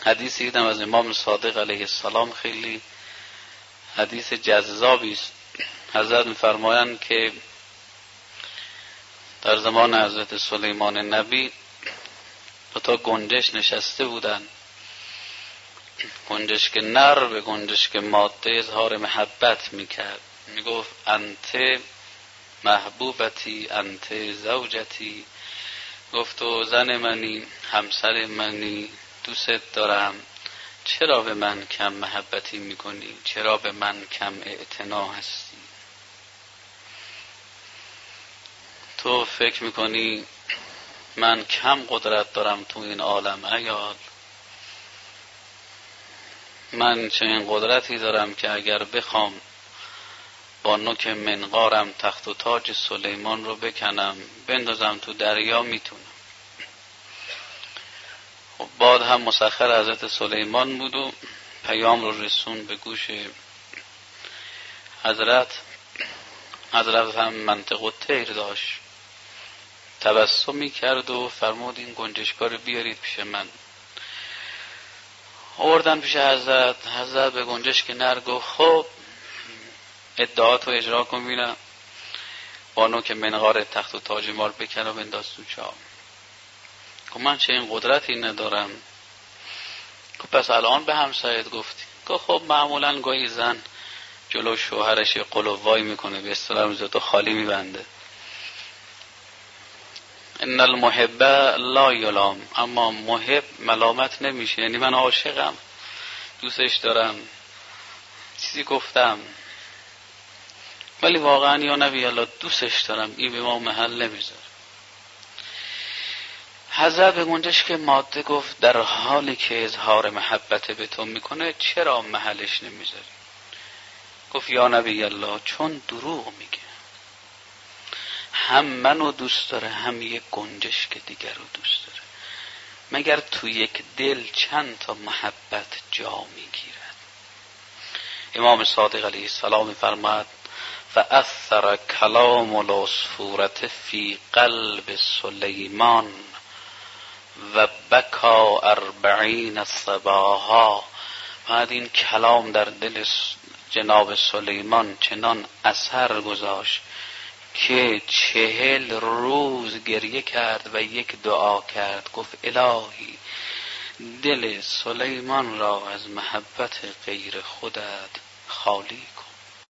حدیثی دیدم از امام صادق علیه السلام، خیلی حدیث جذابی است. حضرت می‌فرمایند که در زمان حضرت سلیمان نبی دو تا گنجشک نشسته بودند. گنجشک نر به گنجشک ماده اظهار محبت میکرد، میگفت انت محبوبتی انت زوجتی، گفت تو زن منی، همسر منی، دوست دارم، چرا به من کم محبتی میکنی؟ چرا به من کم اعتنا هستی؟ تو فکر میکنی من کم قدرت دارم تو این عالم عیال؟ من چنین قدرتی دارم که اگر بخوام با نوک منقارم تخت و تاج سلیمان رو بکنم بندازم تو دریا میتونم. خب بعد هم مسخر حضرت سلیمان بود و پیام رو رسون به گوش حضرت هم منطق و طیر داشت، تبسمی کرد و فرمود این گنجشکا رو بیارید پیش من. آوردن پیش حضرت به گنجشک نر گفت خب ادعاتو اجرا کن ببینم، بانو که منقار تخت و تاج مال بکن و بنداز تو چاه. گفت من چه این قدرتی ندارم. گفت پس الان به همسایت گفتی؟ گفت خب معمولا گاهی زن جلو شوهرش قلووای میکنه، به اصطلاح میذاره خالی میبنده. ان المحب لا یلام، اما محب ملامت نمیشه، یعنی من عاشقم، دوستش دارم، چیزی گفتم ولی واقعا یا نبی الله دوستش دارم، این به ما محل نمیذاره. حضرت به گنجشک ماده گفت در حالی که اظهار محبت به تو میکنه چرا محلش نمیذاری؟ گفت یا نبی الله چون دروغ میگه، هم منو دوست داره هم یک گنجشک دیگر رو دوست داره، مگر تو یک دل چند تا محبت جا میگیرد؟ امام صادق علیه السلام میفرماد فاثر کلام العصفورة فی قلب سلیمان و بکا 40 صباحا. بعد این کلام در دل جناب سلیمان چنان اثر گذاشت که 40 روز گریه کرد و یک دعا کرد، گفت الهی دل سلیمان را از محبت غیر خودت خالی کن.